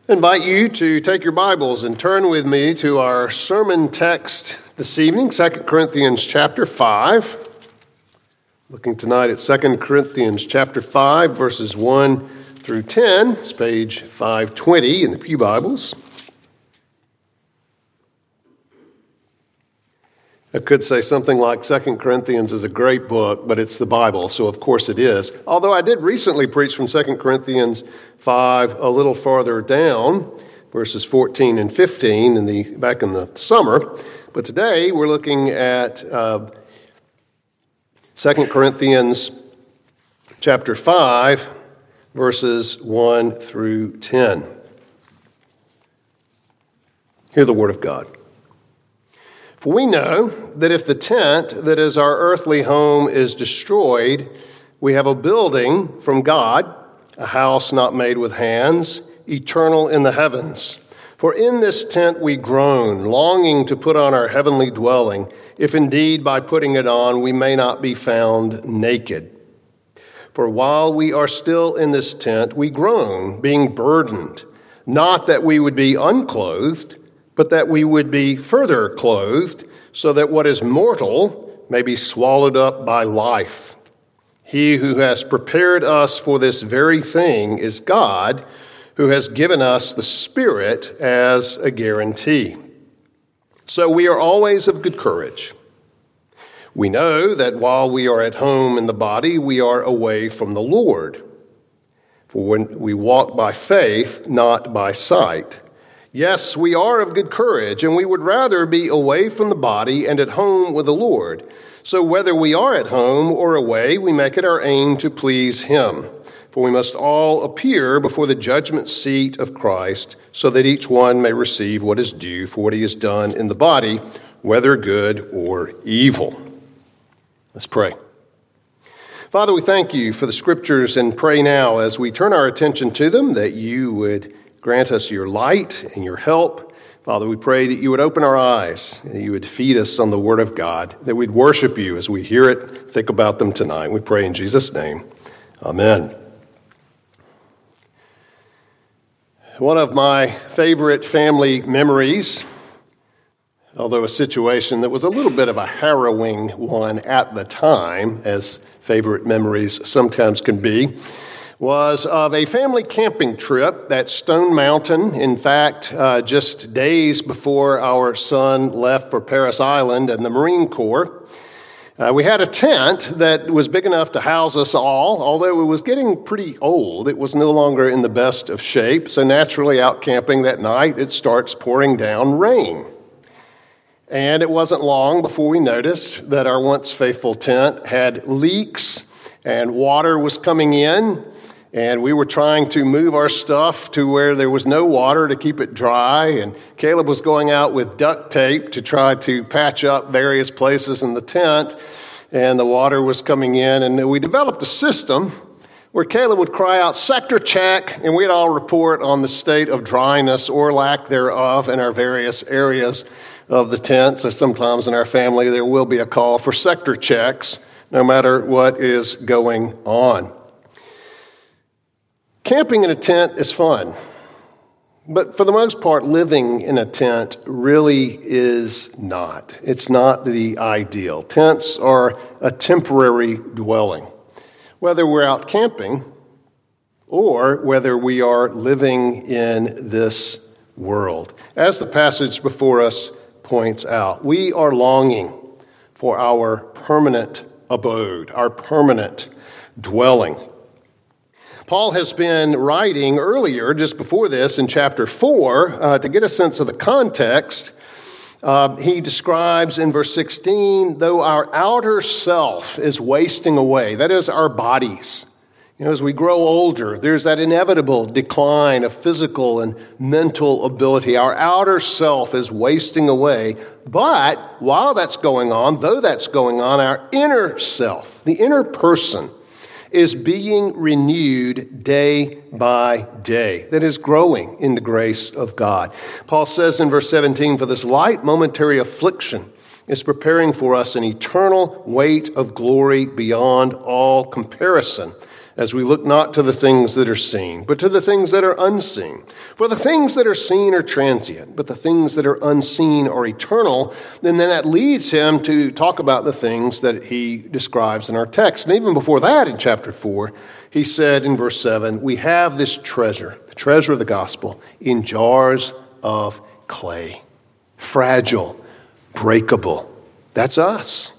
I invite you to take your Bibles and turn with me to our sermon text this evening, 2 Corinthians chapter 5. Looking tonight at 2 Corinthians chapter 5, verses 1 through 10. It's page 520 in the Pew Bibles. I could say something like 2 Corinthians is a great book, but it's the Bible, so of course it is. Although I did recently preach from 2 Corinthians 5 a little farther down, verses 14 and 15 back in the summer. But today we're looking at 2 Corinthians chapter 5, verses 1 through 10. Hear the word of God. For we know that if the tent that is our earthly home is destroyed, we have a building from God, a house not made with hands, eternal in the heavens. For in this tent we groan, longing to put on our heavenly dwelling, if indeed by putting it on we may not be found naked. For while we are still in this tent, we groan, being burdened, not that we would be unclothed, but that we would be further clothed, so that what is mortal may be swallowed up by life. He who has prepared us for this very thing is God, who has given us the Spirit as a guarantee. So we are always of good courage. We know that while we are at home in the body, we are away from the Lord. For when we walk by faith, not by sight. Yes, we are of good courage, and we would rather be away from the body and at home with the Lord. So whether we are at home or away, we make it our aim to please Him. For we must all appear before the judgment seat of Christ, so that each one may receive what is due for what he has done in the body, whether good or evil. Let's pray. Father, we thank you for the Scriptures and pray now as we turn our attention to them that you would grant us your light and your help. Father, we pray that you would open our eyes, that you would feed us on the Word of God, that we'd worship you as we hear it, think about them tonight. We pray in Jesus' name. Amen. One of my favorite family memories, although a situation that was a little bit of a harrowing one at the time, as favorite memories sometimes can be, was of a family camping trip at Stone Mountain. In fact, just days before our son left for Parris Island and the Marine Corps. We had a tent that was big enough to house us all, although it was getting pretty old. It was no longer in the best of shape, so naturally out camping that night, it starts pouring down rain. And it wasn't long before we noticed that our once faithful tent had leaks and water was coming in. And we were trying to move our stuff to where there was no water to keep it dry. And Caleb was going out with duct tape to try to patch up various places in the tent. And the water was coming in. And we developed a system where Caleb would cry out, "Sector check," and we'd all report on the state of dryness or lack thereof in our various areas of the tent. So sometimes in our family there will be a call for sector checks, no matter what is going on. Camping in a tent is fun, but for the most part, living in a tent really is not. It's not the ideal. Tents are a temporary dwelling, whether we're out camping or whether we are living in this world. As the passage before us points out, we are longing for our permanent abode, our permanent dwelling. Paul has been writing earlier, just before this, in chapter 4, to get a sense of the context. He describes in verse 16, though our outer self is wasting away, that is our bodies. As we grow older, there's that inevitable decline of physical and mental ability. Our outer self is wasting away. But while that's going on, though that's going on, our inner self, the inner person, is being renewed day by day, that is growing in the grace of God. Paul says in verse 17, for this light momentary affliction is preparing for us an eternal weight of glory beyond all comparison, as we look not to the things that are seen, but to the things that are unseen. For the things that are seen are transient, but the things that are unseen are eternal. And then that leads him to talk about the things that he describes in our text. And even before that, in chapter 4, he said in verse 7, we have this treasure, the treasure of the gospel, in jars of clay, fragile, breakable. That's us.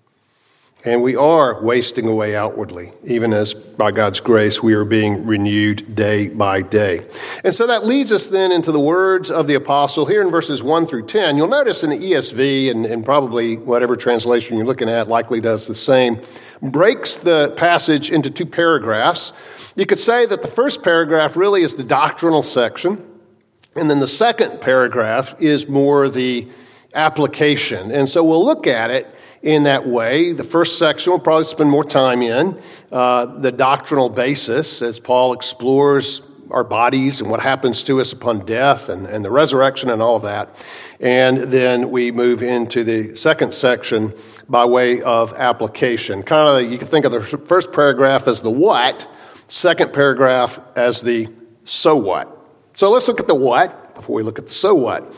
And we are wasting away outwardly, even as by God's grace we are being renewed day by day. And so that leads us then into the words of the apostle here in verses 1 through 10. You'll notice in the ESV, and probably whatever translation you're looking at likely does the same, breaks the passage into two paragraphs. You could say that the first paragraph really is the doctrinal section, and then the second paragraph is more the application. And so we'll look at it in that way. The first section we'll probably spend more time in, the doctrinal basis, as Paul explores our bodies and what happens to us upon death and the resurrection and all of that. And then we move into the second section by way of application. Kind of, you can think of the first paragraph as the what, second paragraph as the so what. So let's look at the what before we look at the so what.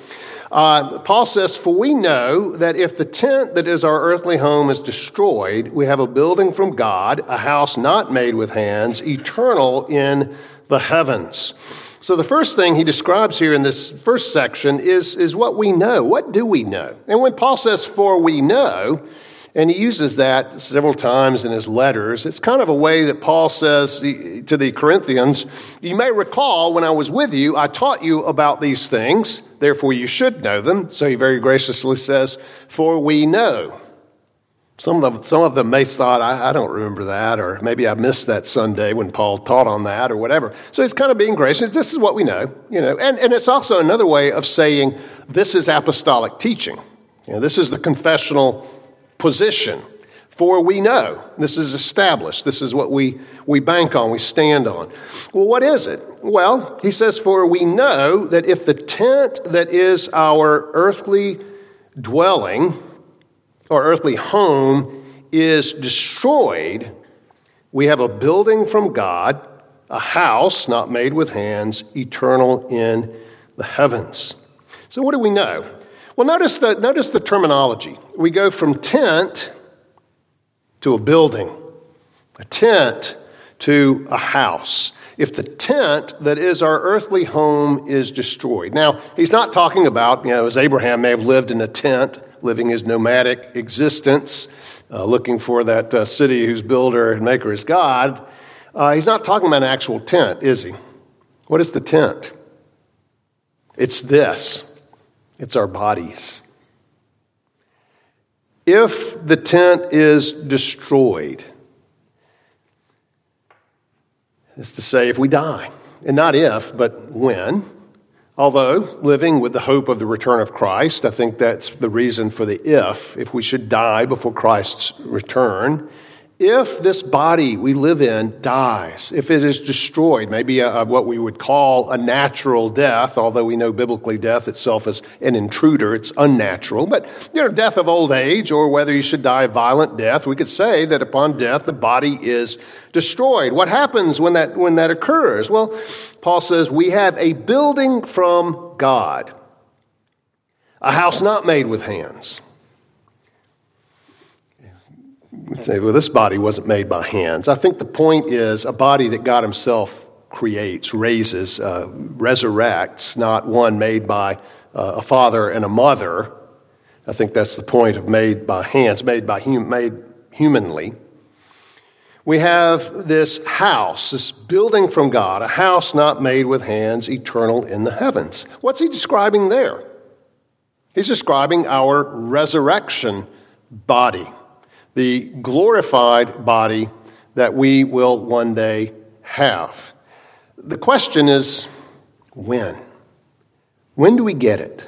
Paul says, for we know that if the tent that is our earthly home is destroyed, we have a building from God, a house not made with hands, eternal in the heavens. So the first thing he describes here in this first section is what we know. What do we know? And when Paul says, for we know, and he uses that several times in his letters, it's kind of a way that Paul says to the Corinthians, you may recall when I was with you, I taught you about these things, therefore you should know them. So he very graciously says, for we know. Some of them may thought, I don't remember that, or maybe I missed that Sunday when Paul taught on that, or whatever. So he's kind of being gracious. This is what we know, And it's also another way of saying this is apostolic teaching. This is the confessional position. For we know. This is established. This is what we bank on, we stand on. Well, what is it? Well, he says, for we know that if the tent that is our earthly dwelling, or earthly home, is destroyed, we have a building from God, a house not made with hands, eternal in the heavens. So what do we know? Well, notice the terminology. We go from tent to a building, a tent to a house. If the tent that is our earthly home is destroyed. Now, he's not talking about, as Abraham may have lived in a tent, living his nomadic existence, looking for that city whose builder and maker is God. He's not talking about an actual tent, is he? What is the tent? It's this. It's our bodies. If the tent is destroyed, it's to say if we die, and not if, but when. Although, living with the hope of the return of Christ, I think that's the reason for the if we should die before Christ's return. If this body we live in dies, if it is destroyed, maybe what we would call a natural death, although we know biblically death itself is an intruder, it's unnatural, but death of old age, or whether you should die a violent death, we could say that upon death the body is destroyed. What happens when that occurs? Well, Paul says we have a building from God, a house not made with hands. We'd say, well, this body wasn't made by hands. I think the point is a body that God himself creates, raises, resurrects, not one made by a father and a mother. I think that's the point of made by hands, made humanly. We have this house, this building from God, a house not made with hands, eternal in the heavens. What's he describing there? He's describing our resurrection body, the glorified body that we will one day have. The question is, when? When do we get it?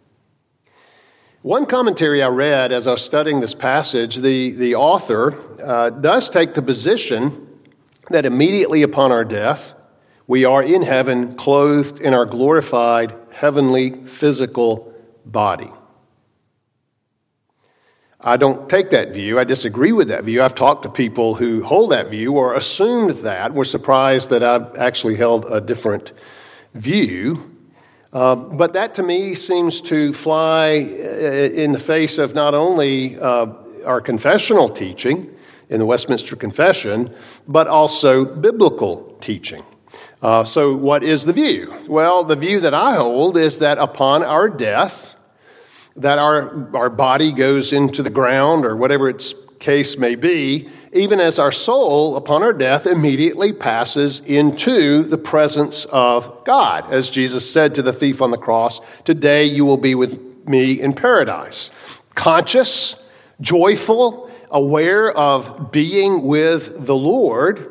One commentary I read as I was studying this passage, the author does take the position that immediately upon our death, we are in heaven, clothed in our glorified heavenly physical body. I don't take that view. I disagree with that view. I've talked to people who hold that view or assumed that, were surprised that I've actually held a different view. But that to me seems to fly in the face of not only our confessional teaching in the Westminster Confession, but also biblical teaching. So what is the view? Well, the view that I hold is that upon our death, that our body goes into the ground, or whatever its case may be, even as our soul, upon our death, immediately passes into the presence of God. As Jesus said to the thief on the cross, "Today you will be with me in paradise." Conscious, joyful, aware of being with the Lord,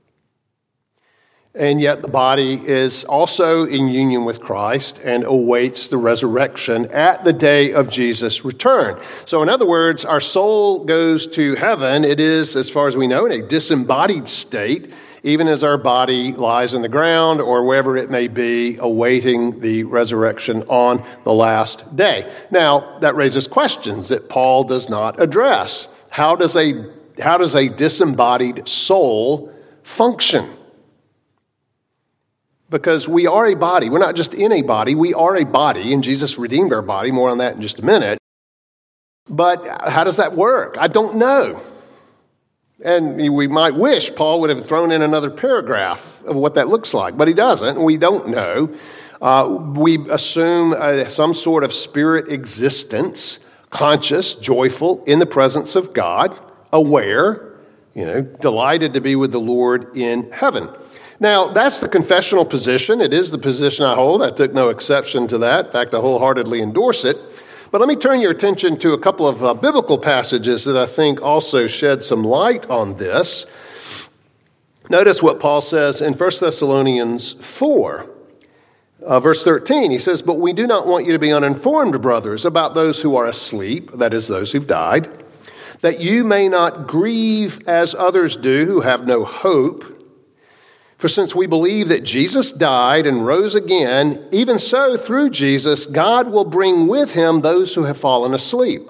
and yet the body is also in union with Christ and awaits the resurrection at the day of Jesus' return. So in other words, our soul goes to heaven. It is, as far as we know, in a disembodied state, even as our body lies in the ground or wherever it may be, awaiting the resurrection on the last day. Now, that raises questions that Paul does not address. How does a disembodied soul function? Because we are a body. We're not just in a body. We are a body, and Jesus redeemed our body. More on that in just a minute. But how does that work? I don't know. And we might wish Paul would have thrown in another paragraph of what that looks like, but he doesn't. We don't know. We assume some sort of spirit existence, conscious, joyful, in the presence of God, aware, delighted to be with the Lord in heaven. Now, that's the confessional position. It is the position I hold. I took no exception to that. In fact, I wholeheartedly endorse it. But let me turn your attention to a couple of biblical passages that I think also shed some light on this. Notice what Paul says in 1 Thessalonians 4, verse 13. He says, "But we do not want you to be uninformed, brothers, about those who are asleep," that is, those who've died, "that you may not grieve as others do who have no hope. For since we believe that Jesus died and rose again, even so through Jesus, God will bring with him those who have fallen asleep."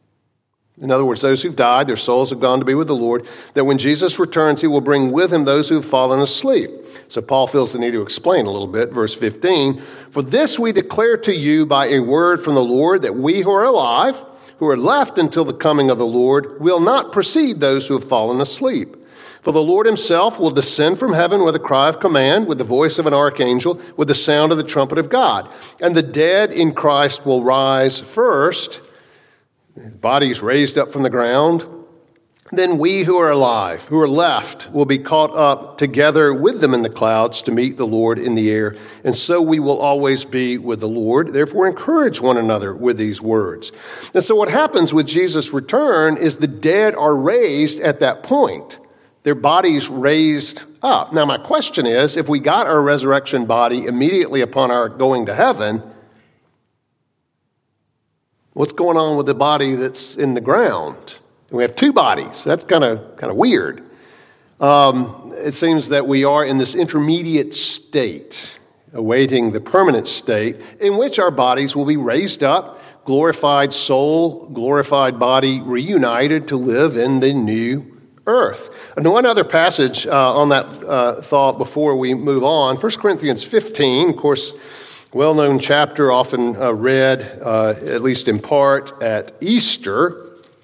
In other words, those who've died, their souls have gone to be with the Lord, that when Jesus returns, he will bring with him those who've fallen asleep. So Paul feels the need to explain a little bit. Verse 15, "For this we declare to you by a word from the Lord, that we who are alive, who are left until the coming of the Lord, will not precede those who have fallen asleep. For the Lord himself will descend from heaven with a cry of command, with the voice of an archangel, with the sound of the trumpet of God. And the dead in Christ will rise first, bodies raised up from the ground. Then we who are alive, who are left, will be caught up together with them in the clouds to meet the Lord in the air. And so we will always be with the Lord. Therefore, encourage one another with these words." And so what happens with Jesus' return is the dead are raised at that point. Their bodies raised up. Now, my question is, if we got our resurrection body immediately upon our going to heaven, what's going on with the body that's in the ground? We have two bodies. That's kind of weird. It seems that we are in this intermediate state, awaiting the permanent state, in which our bodies will be raised up, glorified soul, glorified body, reunited to live in the new earth. And one other passage on that thought before we move on. 1 Corinthians 15, of course, well-known chapter, often read, at least in part, at Easter.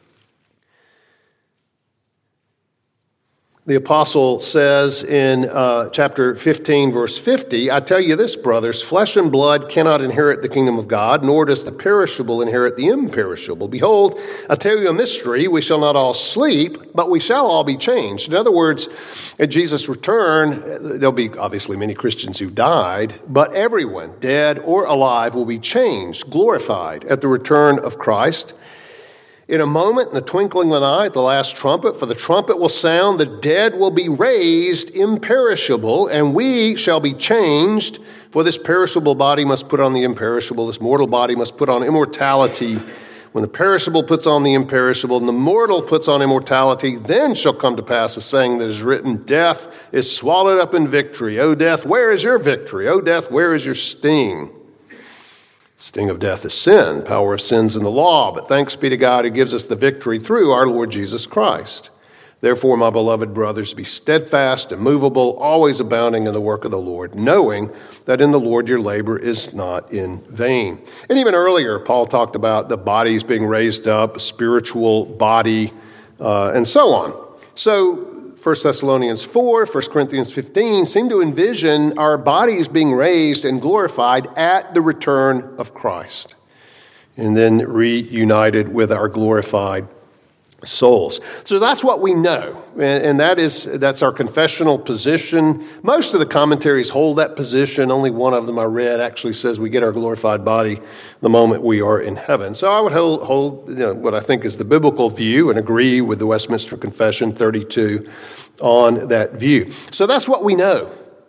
The apostle says in chapter 15, verse 50, "I tell you this, brothers, flesh and blood cannot inherit the kingdom of God, nor does the perishable inherit the imperishable. Behold, I tell you a mystery, we shall not all sleep, but we shall all be changed." In other words, at Jesus' return, there'll be obviously many Christians who died, but everyone, dead or alive, will be changed, glorified at the return of Christ. "In a moment, in the twinkling of an eye, at the last trumpet, for the trumpet will sound, the dead will be raised imperishable, and we shall be changed. For this perishable body must put on the imperishable, this mortal body must put on immortality. When the perishable puts on the imperishable, and the mortal puts on immortality, then shall come to pass the saying that is written, death is swallowed up in victory. O death, where is your victory? O death, where is your sting?" Sting of death is sin, power of sin's in the law, but thanks be to God who gives us the victory through our Lord Jesus Christ. Therefore, my beloved brothers, be steadfast, immovable, always abounding in the work of the Lord, knowing that in the Lord your labor is not in vain. And even earlier, Paul talked about the bodies being raised up, a spiritual body, and so on. So 1 Thessalonians 4, 1 Corinthians 15 seem to envision our bodies being raised and glorified at the return of Christ, and then reunited with our glorified souls. So that's what we know, and that's our confessional position. Most of the commentaries hold that position. Only one of them I read actually says we get our glorified body the moment we are in heaven. So I would hold what I think is the biblical view and agree with the Westminster Confession 32 on that view. So that's what we know.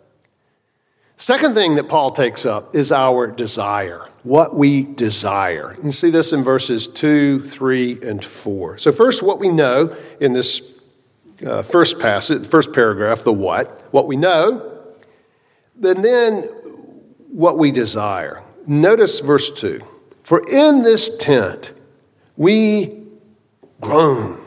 Second thing that Paul takes up is our desire, what we desire. You see this in verses 2, 3, and 4. So first, what we know in this first passage, first paragraph, the what we know, then what we desire. Notice verse 2. For in this tent we groan,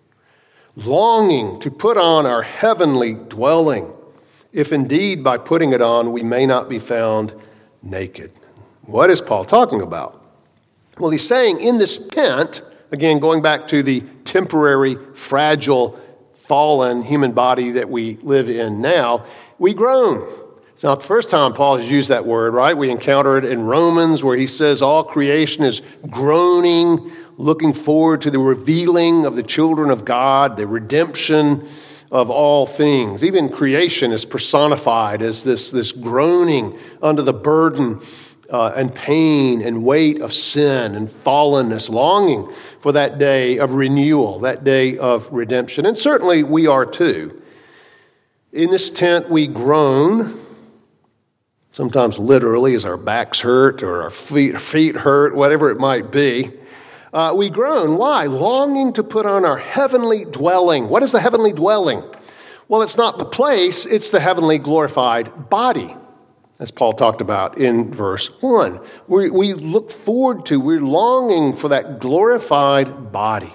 longing to put on our heavenly dwelling, if indeed by putting it on we may not be found naked. What is Paul talking about? Well, he's saying in this tent, again, going back to the temporary, fragile, fallen human body that we live in now, we groan. It's not the first time Paul has used that word, right? We encounter it in Romans where he says all creation is groaning, looking forward to the revealing of the children of God, the redemption of all things. Even creation is personified as this groaning under the burden and pain and weight of sin and fallenness, longing for that day of renewal, that day of redemption. And certainly we are too. In this tent we groan, sometimes literally as our backs hurt or our feet hurt, whatever it might be. We groan. Why? Longing to put on our heavenly dwelling. What is the heavenly dwelling? Well, it's not the place, it's the heavenly glorified body, as Paul talked about in verse 1. We look forward to, we're longing for that glorified body.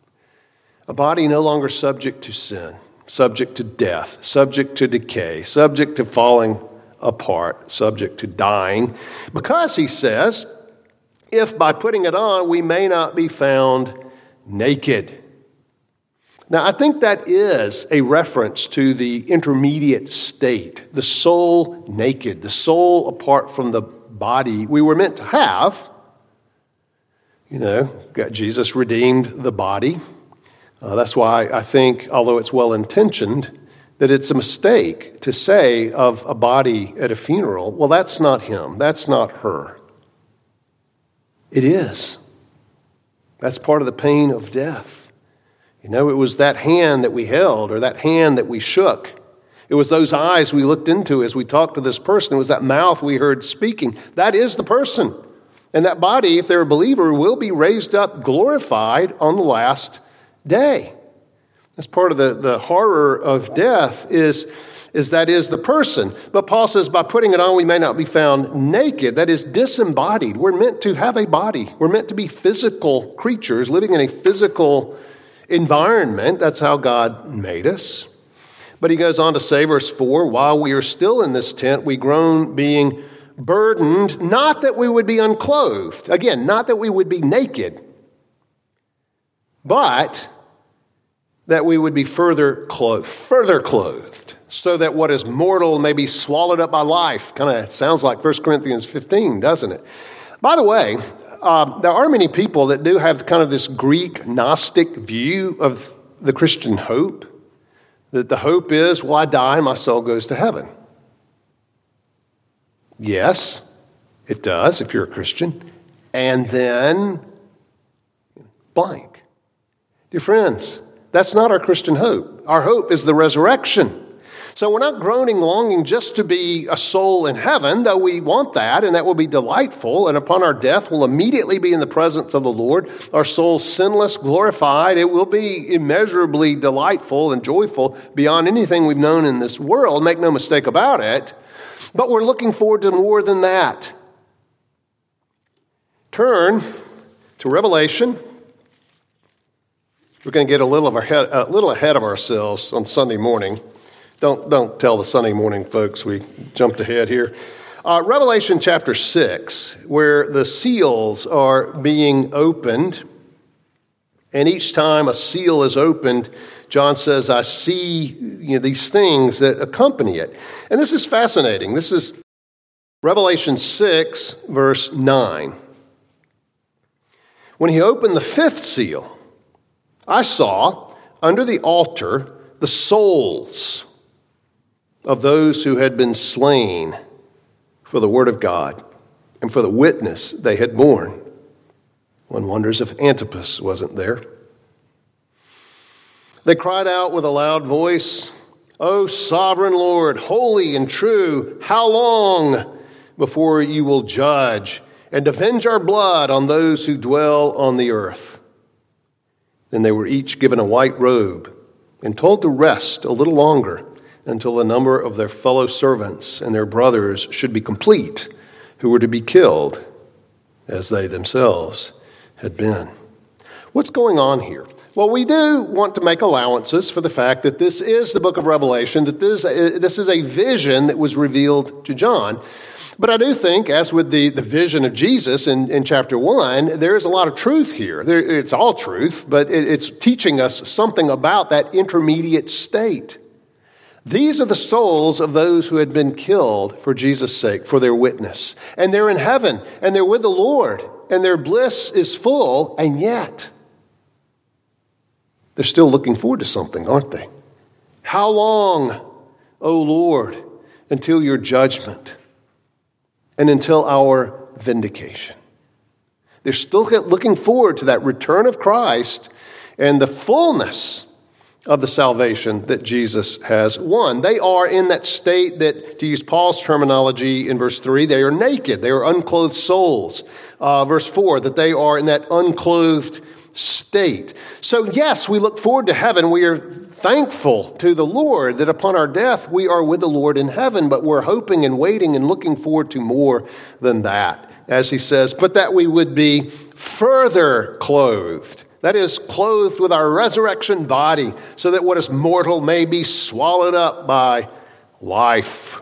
A body no longer subject to sin, subject to death, subject to decay, subject to falling apart, subject to dying. Because, he says, if by putting it on we may not be found naked. Now, I think that is a reference to the intermediate state, the soul naked, the soul apart from the body we were meant to have. Jesus redeemed the body. That's why I think, although it's well-intentioned, that it's a mistake to say of a body at a funeral, well, that's not him, that's not her. It is. That's part of the pain of death. It was that hand that we held or that hand that we shook. It was those eyes we looked into as we talked to this person. It was that mouth we heard speaking. That is the person. And that body, if they're a believer, will be raised up, glorified on the last day. That's part of the horror of death is that is the person. But Paul says, by putting it on, we may not be found naked. That is disembodied. We're meant to have a body. We're meant to be physical creatures living in a physical environment. That's how God made us. But he goes on to say, verse 4, while we are still in this tent, we groan being burdened, not that we would be unclothed. Again, not that we would be naked, but that we would be further clothed, so that what is mortal may be swallowed up by life. Kind of sounds like 1 Corinthians 15, doesn't it? By the way, there are many people that do have kind of this Greek Gnostic view of the Christian hope, that the hope is, well, I die, my soul goes to heaven. Yes, it does if you're a Christian. And then blank. Dear friends, that's not our Christian hope. Our hope is the resurrection. So we're not groaning, longing just to be a soul in heaven, though we want that, and that will be delightful. And upon our death, we'll immediately be in the presence of the Lord. Our soul sinless, glorified. It will be immeasurably delightful and joyful beyond anything we've known in this world. Make no mistake about it. But we're looking forward to more than that. Turn to Revelation. We're going to get a little ahead of ourselves on Sunday morning. Don't tell the Sunday morning folks we jumped ahead here. Revelation chapter 6, where the seals are being opened. And each time a seal is opened, John says, I see these things that accompany it. And this is fascinating. This is Revelation 6, verse 9. When he opened the fifth seal, I saw under the altar the souls of those who had been slain for the word of God and for the witness they had borne. One wonders if Antipas wasn't there. They cried out with a loud voice, O sovereign Lord, holy and true, how long before you will judge and avenge our blood on those who dwell on the earth? Then they were each given a white robe and told to rest a little longer until the number of their fellow servants and their brothers should be complete, who were to be killed as they themselves had been. What's going on here? Well, we do want to make allowances for the fact that this is the book of Revelation, that this is a vision that was revealed to John. But I do think, as with the vision of Jesus in chapter 1, there is a lot of truth here. It's all truth, but it's teaching us something about that intermediate state. These are the souls of those who had been killed for Jesus' sake, for their witness. And they're in heaven, and they're with the Lord, and their bliss is full, and yet they're still looking forward to something, aren't they? How long, O Lord, until your judgment and until our vindication? They're still looking forward to that return of Christ and the fullness of the salvation that Jesus has won. They are in that state that, to use Paul's terminology in verse 3, they are naked. They are unclothed souls. Verse 4, that they are in that unclothed state. So yes, we look forward to heaven. We are thankful to the Lord that upon our death we are with the Lord in heaven, but we're hoping and waiting and looking forward to more than that. As he says, but that we would be further clothed. That is, clothed with our resurrection body, so that what is mortal may be swallowed up by life.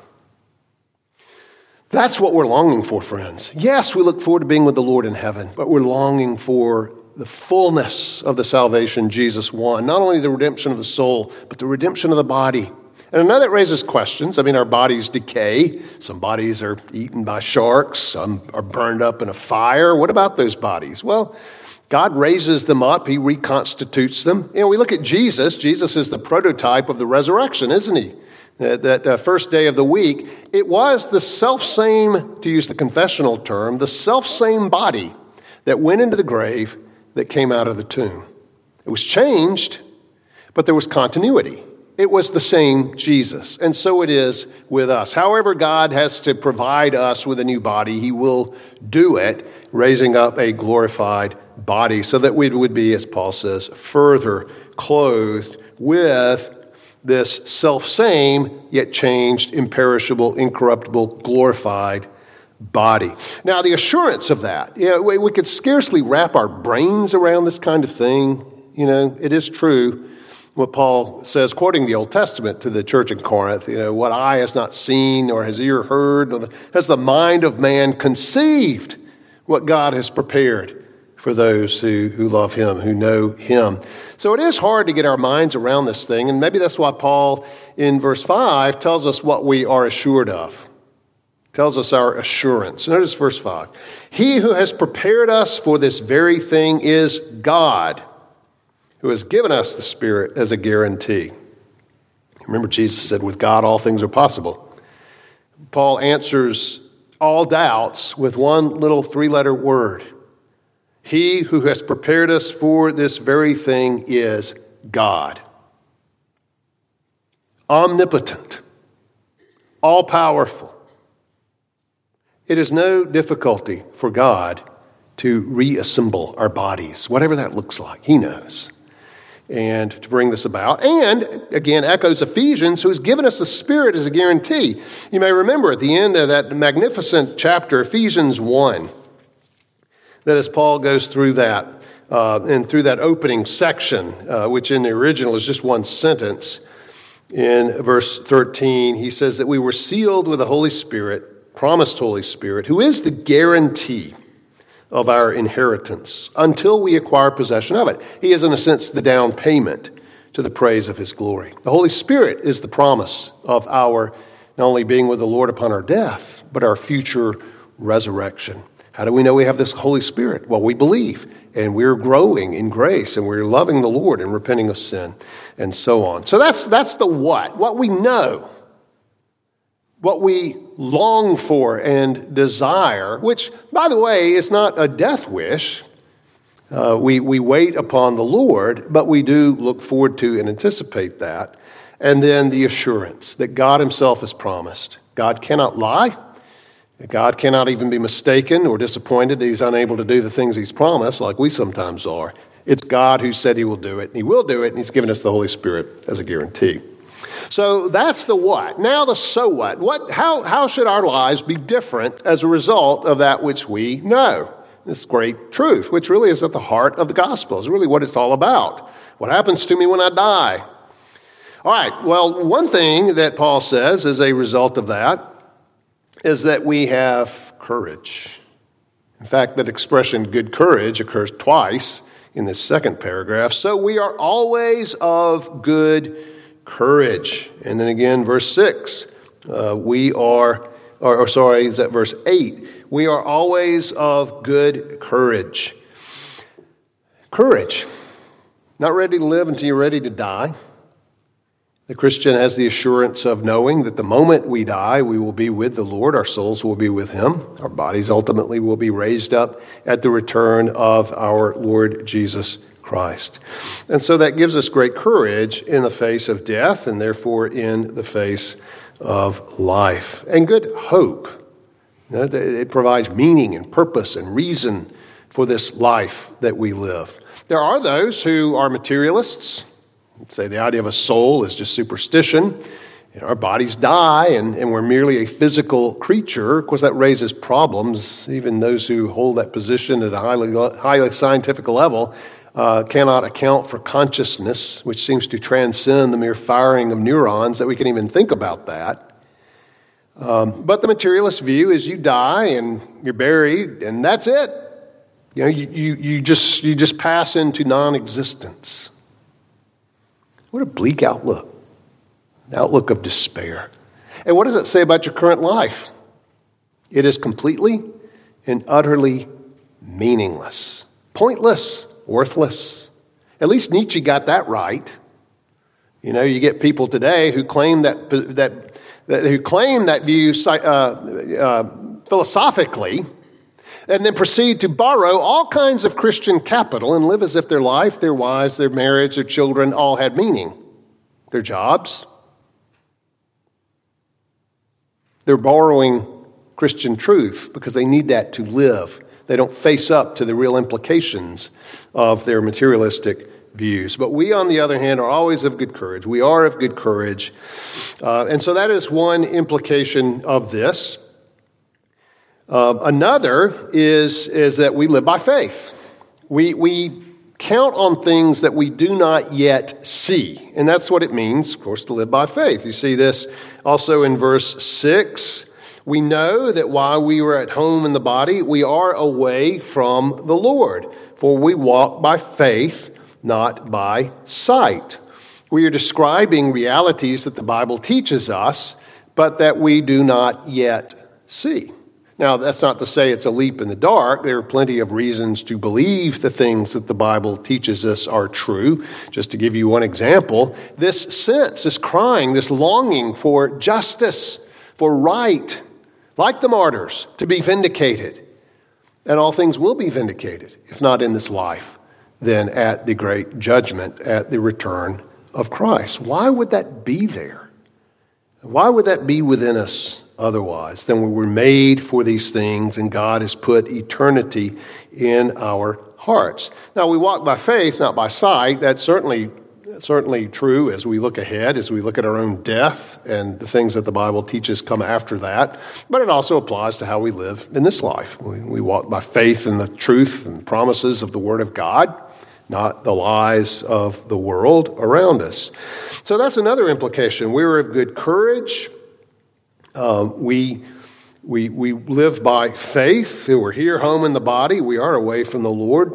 That's what we're longing for, friends. Yes, we look forward to being with the Lord in heaven, but we're longing for the fullness of the salvation Jesus won. Not only the redemption of the soul, but the redemption of the body. And I know that raises questions. I mean, our bodies decay. Some bodies are eaten by sharks. Some are burned up in a fire. What about those bodies? Well, God raises them up. He reconstitutes them. We look at Jesus. Jesus is the prototype of the resurrection, isn't he? That first day of the week, it was the self-same, to use the confessional term, the self-same body that went into the grave that came out of the tomb. It was changed, but there was continuity. It was the same Jesus. And so it is with us. However, God has to provide us with a new body. He will do it, raising up a glorified body so that we would be, as Paul says, further clothed with this self-same, yet changed, imperishable, incorruptible, glorified body. Now, the assurance of that, we could scarcely wrap our brains around this kind of thing. It is true what Paul says, quoting the Old Testament to the church in Corinth, what eye has not seen, nor has ear heard, nor has the mind of man conceived what God has prepared for those who love him, who know him. So it is hard to get our minds around this thing, and maybe that's why Paul, in verse 5, tells us what we are assured of. Tells us our assurance. Notice verse 5. He who has prepared us for this very thing is God, who has given us the Spirit as a guarantee. Remember, Jesus said, with God all things are possible. Paul answers all doubts with one little three-letter word. He who has prepared us for this very thing is God. Omnipotent, all-powerful. It is no difficulty for God to reassemble our bodies, whatever that looks like. He knows. And to bring this about. And, again, echoes Ephesians, who has given us the Spirit as a guarantee. You may remember at the end of that magnificent chapter, Ephesians 1, that as Paul goes through that, and through that opening section, which in the original is just one sentence, in verse 13, he says that we were sealed with the Holy Spirit, promised Holy Spirit, who is the guarantee of our inheritance until we acquire possession of it. He is, in a sense, the down payment to the praise of his glory. The Holy Spirit is the promise of our not only being with the Lord upon our death, but our future resurrection. How do we know we have this Holy Spirit? Well, we believe, and we're growing in grace, and we're loving the Lord and repenting of sin, and so on. So that's the what we know, what we long for and desire, which, by the way, is not a death wish. We wait upon the Lord, but we do look forward to and anticipate that. And then the assurance that God himself has promised. God cannot lie. God cannot even be mistaken or disappointed that he's unable to do the things he's promised, like we sometimes are. It's God who said he will do it, and he will do it, and he's given us the Holy Spirit as a guarantee. So that's the what. Now the so what. How should our lives be different as a result of that which we know? This great truth, which really is at the heart of the gospel, is really what it's all about. What happens to me when I die? All right, well, one thing that Paul says as a result of that is that we have courage. In fact, that expression, good courage, occurs twice in this second paragraph. So we are always of good courage. And then again, verse 6, is that verse 8? We are always of good courage. Courage. Not ready to live until you're ready to die. The Christian has the assurance of knowing that the moment we die, we will be with the Lord. Our souls will be with him. Our bodies ultimately will be raised up at the return of our Lord Jesus Christ. And so that gives us great courage in the face of death and therefore in the face of life. And good hope. It provides meaning and purpose and reason for this life that we live. There are those who are materialists. Say the idea of a soul is just superstition. Our bodies die and we're merely a physical creature. Of course, that raises problems. Even those who hold that position at a highly scientific level cannot account for consciousness, which seems to transcend the mere firing of neurons, that we can even think about that. But the materialist view is you die and you're buried and that's it. You just pass into non-existence. What a bleak outlook. An outlook of despair. And what does it say about your current life? It is completely and utterly meaningless, pointless, worthless. At least Nietzsche got that right. You get people today who claim that view philosophically, and then proceed to borrow all kinds of Christian capital and live as if their life, their wives, their marriage, their children all had meaning. Their jobs. They're borrowing Christian truth because they need that to live. They don't face up to the real implications of their materialistic views. But we, on the other hand, are always of good courage. We are of good courage. And so that is one implication of this. Another is that we live by faith. We count on things that we do not yet see. And that's what it means, of course, to live by faith. You see this also in verse 6. We know that while we were at home in the body, we are away from the Lord. For we walk by faith, not by sight. We are describing realities that the Bible teaches us, but that we do not yet see. Now, that's not to say it's a leap in the dark. There are plenty of reasons to believe the things that the Bible teaches us are true. Just to give you one example, this sense, this crying, this longing for justice, for right, like the martyrs, to be vindicated. And all things will be vindicated, if not in this life, then at the great judgment, at the return of Christ. Why would that be there? Why would that be within us otherwise? Then we were made for these things, and God has put eternity in our hearts. Now, we walk by faith, not by sight. That certainly certainly true as we look ahead, as we look at our own death and the things that the Bible teaches come after that. But it also applies to how we live in this life. We walk by faith in the truth and promises of the Word of God, not the lies of the world around us. So that's another implication. We're of good courage. We live by faith. We're here, home in the body. We are away from the Lord.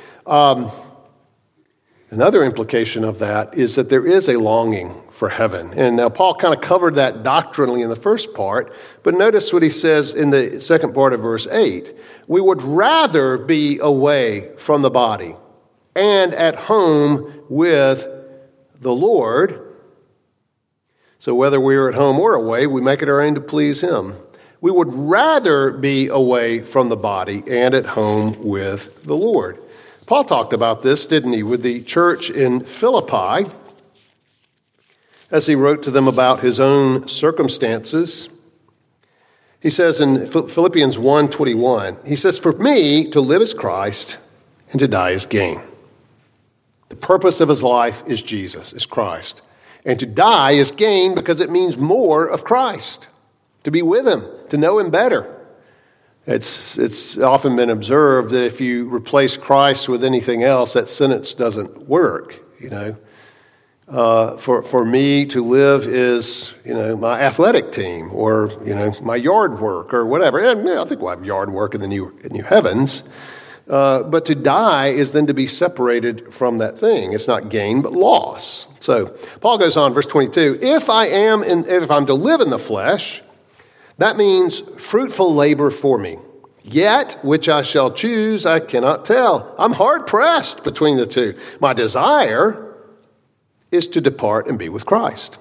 Another implication of that is that there is a longing for heaven. And now Paul kind of covered that doctrinally in the first part, but notice what he says in the second part of verse 8. We would rather be away from the body and at home with the Lord. So whether we're at home or away, we make it our aim to please him. We would rather be away from the body and at home with the Lord. Paul talked about this, didn't he, with the church in Philippi, as he wrote to them about his own circumstances. He says in Philippians 1:21, he says, "For me, to live is Christ, and to die is gain." The purpose of his life is Jesus, is Christ. And to die is gain because it means more of Christ, to be with him, to know him better. It's often been observed that if you replace Christ with anything else, that sentence doesn't work. For me to live is my athletic team or my yard work or whatever. And I think we'll have yard work in the new heavens. But to die is then to be separated from that thing. It's not gain but loss. So Paul goes on, verse 22. If I'm to live in the flesh, that means fruitful labor for me. Yet, which I shall choose, I cannot tell. I'm hard-pressed between the two. My desire is to depart and be with Christ.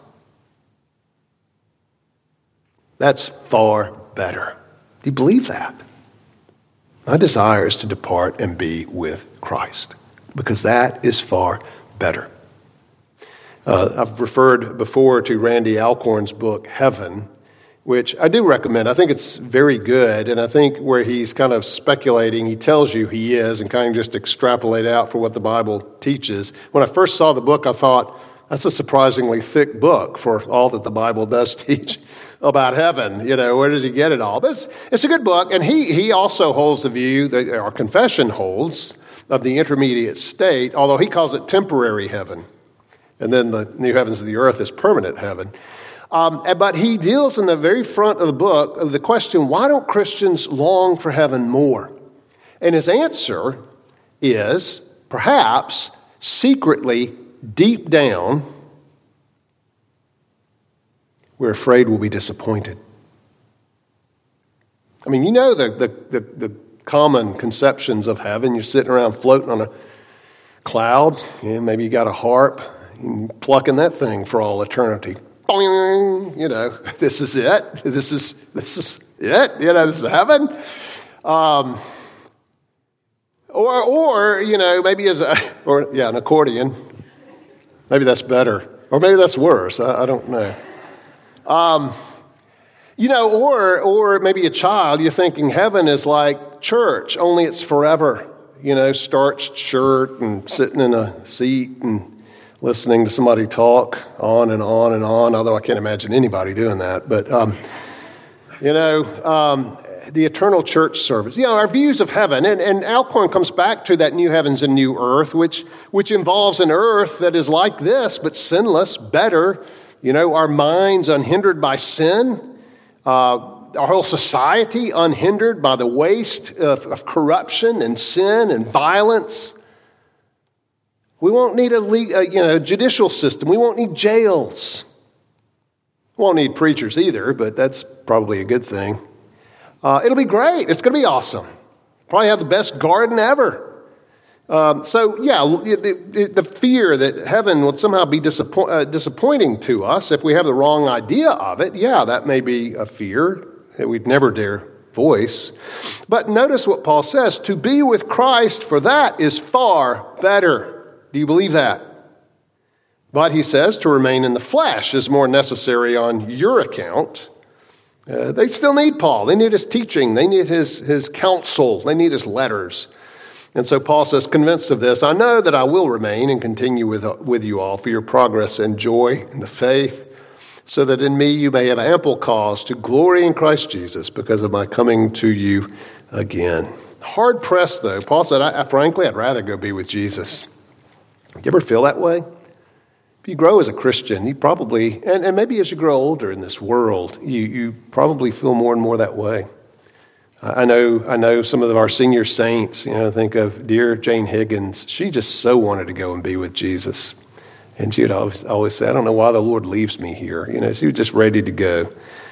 That's far better. Do you believe that? My desire is to depart and be with Christ, because that is far better. I've referred before to Randy Alcorn's book, Heaven, which I do recommend. I think it's very good, and I think where he's kind of speculating, he tells you he is, and kind of just extrapolate out for what the Bible teaches. When I first saw the book, I thought, that's a surprisingly thick book for all that the Bible does teach about heaven. Where does he get it all? But it's a good book, and he also holds the view that our confession holds of the intermediate state, although he calls it temporary heaven, and then the new heavens and the earth is permanent heaven. But he deals in the very front of the book of the question, why don't Christians long for heaven more? And his answer is, perhaps, secretly, deep down, we're afraid we'll be disappointed. I mean, the common conceptions of heaven. You're sitting around floating on a cloud. Maybe you got a harp. You're plucking that thing for all eternity. This is it. This is it. This is heaven. Or maybe an accordion. Maybe that's better, or maybe that's worse. I don't know. Or maybe a child. You're thinking heaven is like church, only it's forever. Starched shirt and sitting in a seat and listening to somebody talk on and on and on, although I can't imagine anybody doing that. But, the eternal church service. Our views of heaven, and Alcorn comes back to that new heavens and new earth, which involves an earth that is like this, but sinless, better. Our minds unhindered by sin, our whole society unhindered by the waste of corruption and sin and violence. We won't need a judicial system. We won't need jails. We won't need preachers either, but that's probably a good thing. It'll be great. It's going to be awesome. Probably have the best garden ever. The fear that heaven would somehow be disappointing to us if we have the wrong idea of it, that may be a fear that we'd never dare voice. But notice what Paul says, to be with Christ, for that is far better. Do you believe that? But he says to remain in the flesh is more necessary on your account. They still need Paul. They need his teaching. They need his counsel. They need his letters. And so Paul says, convinced of this, I know that I will remain and continue with you all for your progress and joy in the faith, so that in me you may have ample cause to glory in Christ Jesus because of my coming to you again. Hard pressed, though. Paul said, frankly, I'd rather go be with Jesus. You ever feel that way? If you grow as a Christian, you probably, and maybe as you grow older in this world, you probably feel more and more that way. I know some of our senior saints, think of dear Jane Higgins. She just so wanted to go and be with Jesus. And she would always say, I don't know why the Lord leaves me here. She was just ready to go.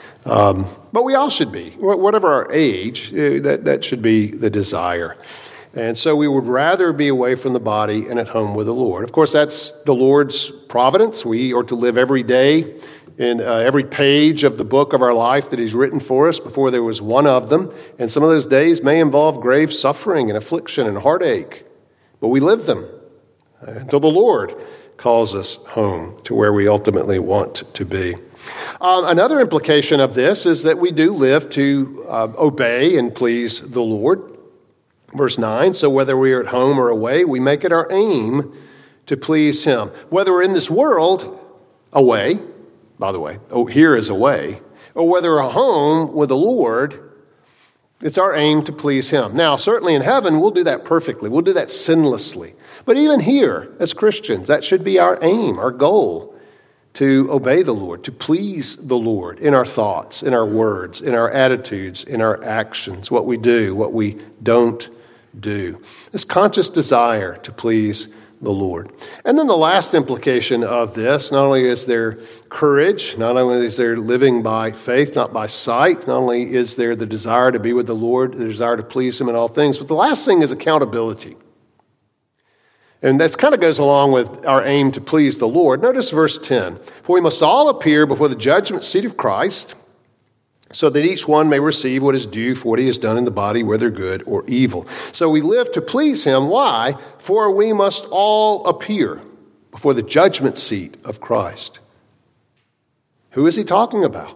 But we all should be. Whatever our age, that should be the desire. And so we would rather be away from the body and at home with the Lord. Of course, that's the Lord's providence. We are to live every day in every page of the book of our life that He's written for us before there was one of them. And some of those days may involve grave suffering and affliction and heartache. But we live them until the Lord calls us home to where we ultimately want to be. Another implication of this is that we do live to obey and please the Lord. Verse 9, so whether we are at home or away, we make it our aim to please Him. Whether we're in this world, away, by the way, here is away, or whether we're at home with the Lord, it's our aim to please Him. Now, certainly in heaven, we'll do that perfectly. We'll do that sinlessly. But even here, as Christians, that should be our aim, our goal, to obey the Lord, to please the Lord in our thoughts, in our words, in our attitudes, in our actions, what we do, what we don't do. This conscious desire to please the Lord. And then the last implication of this, not only is there courage, not only is there living by faith, not by sight, not only is there the desire to be with the Lord, the desire to please Him in all things, but the last thing is accountability. And that kind of goes along with our aim to please the Lord. Notice verse 10. For we must all appear before the judgment seat of Christ, so that each one may receive what is due for what he has done in the body, whether good or evil. So we live to please Him. Why? For we must all appear before the judgment seat of Christ. Who is he talking about?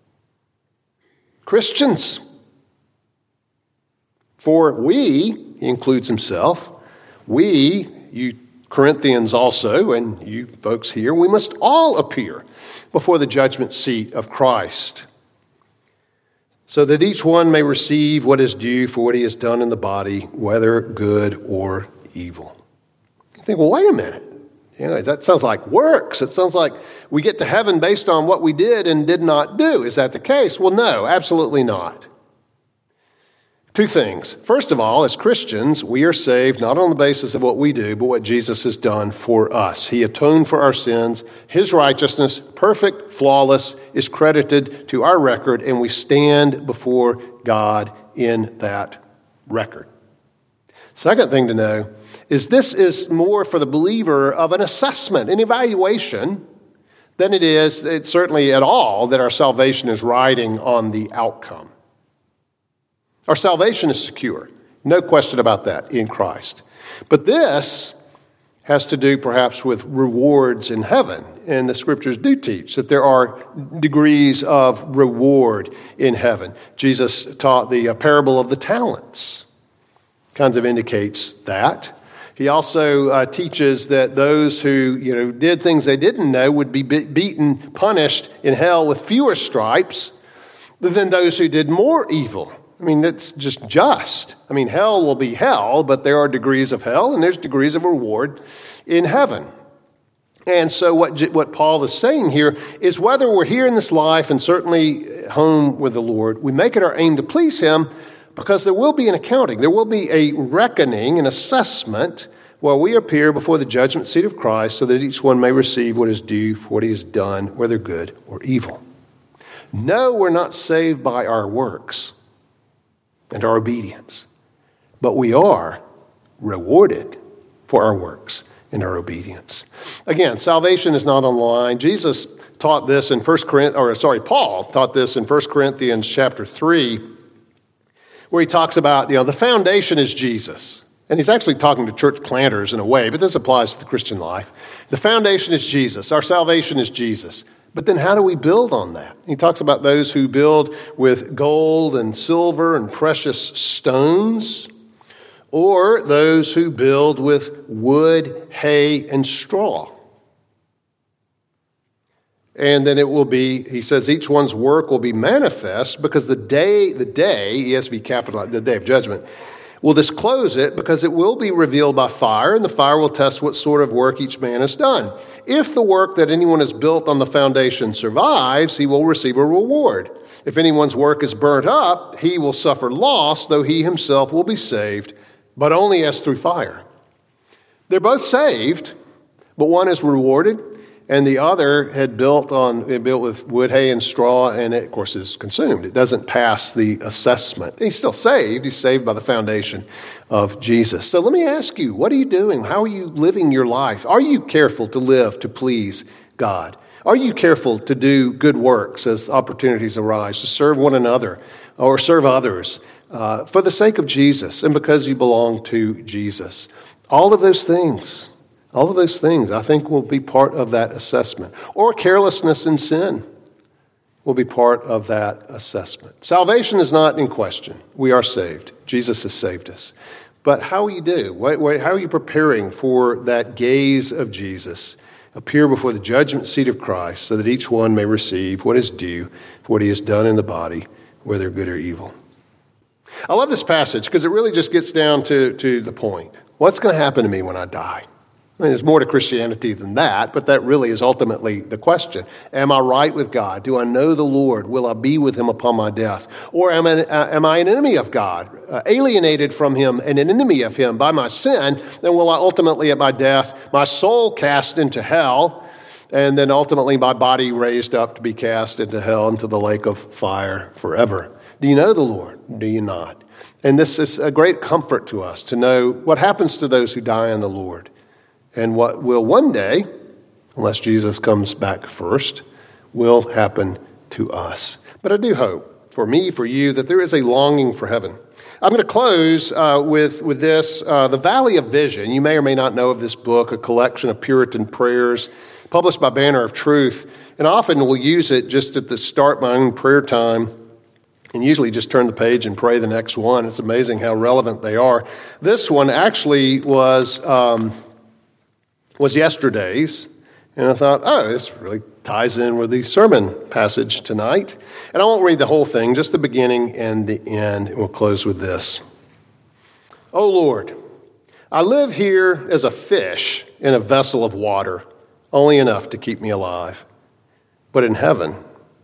Christians. For we, he includes himself, we, you Corinthians also, and you folks here, we must all appear before the judgment seat of Christ, so that each one may receive what is due for what he has done in the body, whether good or evil. You think, well, wait a minute. That sounds like works. It sounds like we get to heaven based on what we did and did not do. Is that the case? Well, no, absolutely not. Two things. First of all, as Christians, we are saved not on the basis of what we do, but what Jesus has done for us. He atoned for our sins. His righteousness, perfect, flawless, is credited to our record, and we stand before God in that record. Second thing to know is this is more for the believer of an assessment, an evaluation, than it is certainly at all that our salvation is riding on the outcome. Our salvation is secure. No question about that in Christ. But this has to do perhaps with rewards in heaven. And the Scriptures do teach that there are degrees of reward in heaven. Jesus taught the parable of the talents. Kind of indicates that. He also teaches that those who did things they didn't know would be beaten, punished in hell with fewer stripes than those who did more evil. I mean, it's just. I mean, hell will be hell, but there are degrees of hell and there's degrees of reward in heaven. And so what Paul is saying here is whether we're here in this life and certainly home with the Lord, we make it our aim to please Him because there will be an accounting. There will be a reckoning, an assessment where we appear before the judgment seat of Christ so that each one may receive what is due for what he has done, whether good or evil. No, we're not saved by our works and our obedience, but we are rewarded for our works and our obedience. Again, salvation is not on the line. Jesus taught this in Paul taught this in 1 Corinthians chapter 3, where he talks about, the foundation is Jesus. And he's actually talking to church planters in a way, but this applies to the Christian life. The foundation is Jesus. Our salvation is Jesus. But then how do we build on that? He talks about those who build with gold and silver and precious stones, or those who build with wood, hay, and straw. And then it will be, he says, each one's work will be manifest because the day, ESV capitalized, the day of judgment, will disclose it because it will be revealed by fire, and the fire will test what sort of work each man has done. If the work that anyone has built on the foundation survives, he will receive a reward. If anyone's work is burnt up, he will suffer loss, though he himself will be saved, but only as through fire. They're both saved, but one is rewarded, and the other had built with wood, hay, and straw, and it, of course, is consumed. It doesn't pass the assessment. He's still saved. He's saved by the foundation of Jesus. So let me ask you, what are you doing? How are you living your life? Are you careful to live to please God? Are you careful to do good works as opportunities arise, to serve one another or serve others for the sake of Jesus and because you belong to Jesus? All of those things, I think, will be part of that assessment. Or carelessness and sin will be part of that assessment. Salvation is not in question. We are saved. Jesus has saved us. But how will you do? How are you preparing for that gaze of Jesus? Appear before the judgment seat of Christ so that each one may receive what is due for what he has done in the body, whether good or evil. I love this passage because it really just gets down to the point. What's going to happen to me when I die? I mean, there's more to Christianity than that, but that really is ultimately the question. Am I right with God? Do I know the Lord? Will I be with him upon my death? Or am I an enemy of God, alienated from him and an enemy of him by my sin? Then will I ultimately at my death, my soul cast into hell, and then ultimately my body raised up to be cast into hell, into the lake of fire forever? Do you know the Lord? Do you not? And this is a great comfort to us to know what happens to those who die in the Lord. And what will one day, unless Jesus comes back first, will happen to us. But I do hope, for me, for you, that there is a longing for heaven. I'm going to close with this, The Valley of Vision. You may or may not know of this book, a collection of Puritan prayers published by Banner of Truth. And I often will use it just at the start of my own prayer time, and usually just turn the page and pray the next one. It's amazing how relevant they are. This one actually was yesterday's, and I thought, this really ties in with the sermon passage tonight. And I won't read the whole thing, just the beginning and the end, and we'll close with this. O Lord, I live here as a fish in a vessel of water, only enough to keep me alive. But in heaven,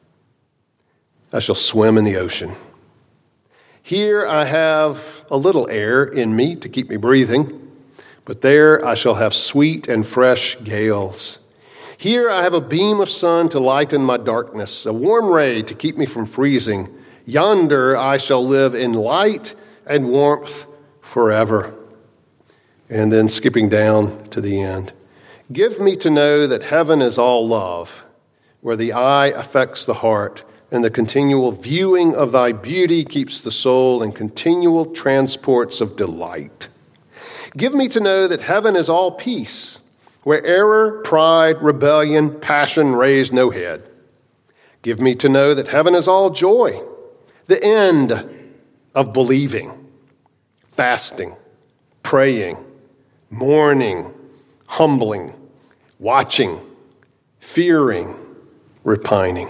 I shall swim in the ocean. Here I have a little air in me to keep me breathing, but there I shall have sweet and fresh gales. Here I have a beam of sun to lighten my darkness, a warm ray to keep me from freezing. Yonder I shall live in light and warmth forever. And then skipping down to the end. Give me to know that heaven is all love, where the eye affects the heart, and the continual viewing of thy beauty keeps the soul in continual transports of delight. Give me to know that heaven is all peace, where error, pride, rebellion, passion raise no head. Give me to know that heaven is all joy, the end of believing, fasting, praying, mourning, humbling, watching, fearing, repining.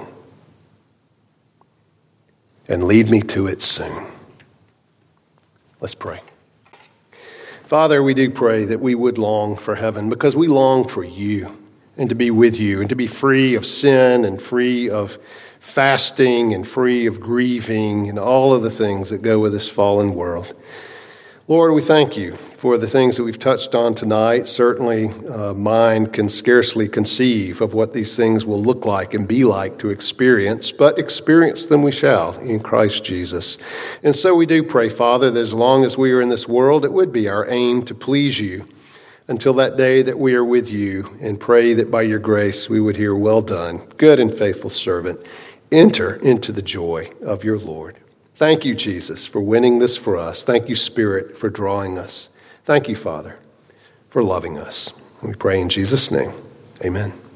And lead me to it soon. Let's pray. Father, we do pray that we would long for heaven because we long for you and to be with you and to be free of sin and free of fasting and free of grieving and all of the things that go with this fallen world. Lord, we thank you for the things that we've touched on tonight. Certainly, mind can scarcely conceive of what these things will look like and be like to experience, but experience them we shall in Christ Jesus. And so we do pray, Father, that as long as we are in this world, it would be our aim to please you until that day that we are with you, and pray that by your grace we would hear, well done, good and faithful servant. Enter into the joy of your Lord. Thank you, Jesus, for winning this for us. Thank you, Spirit, for drawing us. Thank you, Father, for loving us. And we pray in Jesus' name. Amen.